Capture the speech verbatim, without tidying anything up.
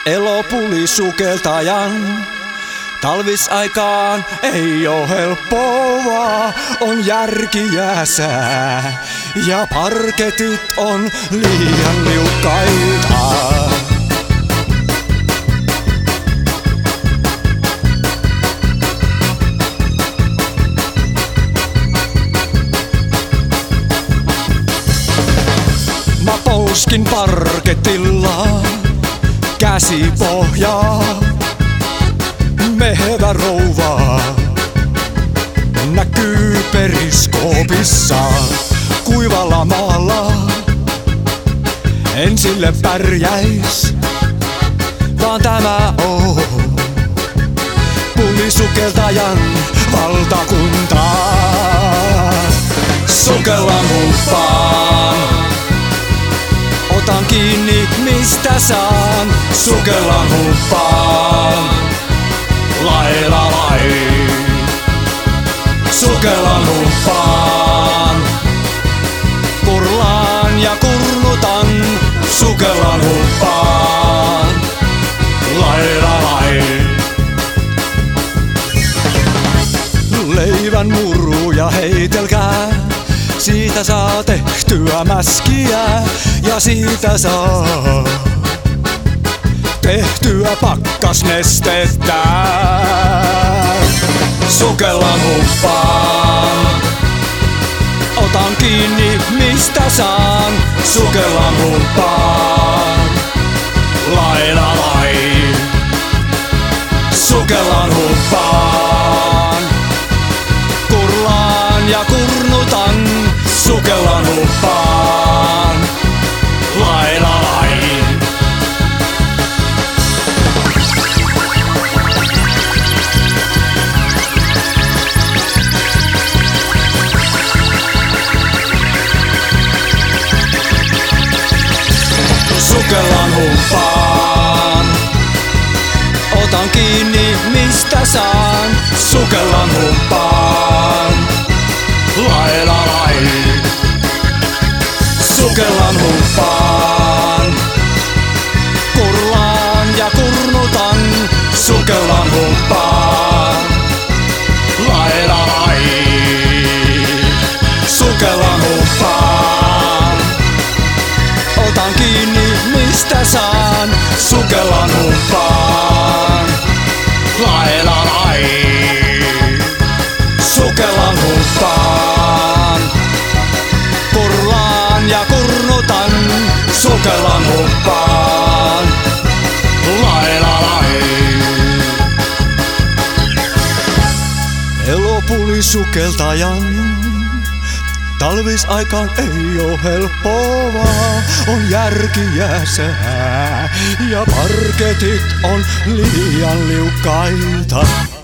Elopulisukeltajan talvisaikaan ei oo helppoa, on järki jääsää ja parketit on liian liukkaita. Mä pouskin parketilla käsi pohjaa. Mehevä rouva näkyy periskoopissa kuivalla maalla. En sille pärjäis, vaan tämä on pulisukeltajan valtakunta. Sukella muppaan, otan kiinni mistä saan. Sukella muppaan, lailla lai. Sukellan huppaan, kurlaan ja kurnutan. Sukellan huppaan, lailla lai. Leivän muruja heitelkää, siitä saa tehtyä mäskiä ja siitä saa tehtyä pakkasnestettä. Sukellan huppaan, otan kiinni mistä saan. Sukellan huppaan, lailla lai. Sukellan huppaan, kurlaan ja kurnutan. Sukellan huppaan, lailla lai. Sukellan huppaan, otan kiinni mistä saan. Sukellan huppaan, lailla lai. Sukellan huppaan, kurlaan ja kurnutan. Sukellan huppaan, lailla lai. Sukellan huppaan, otan kiinni mistä saan. Sukellan huppaan, lailla lai. Sukellan huppaan, kurlaan ja kurnutan. Sukellan huppaan, lailla lai. Elopulisukeltajan talvisaikaan ei oo helppoa, on järki jääsää ja parketit on liian liukkaita.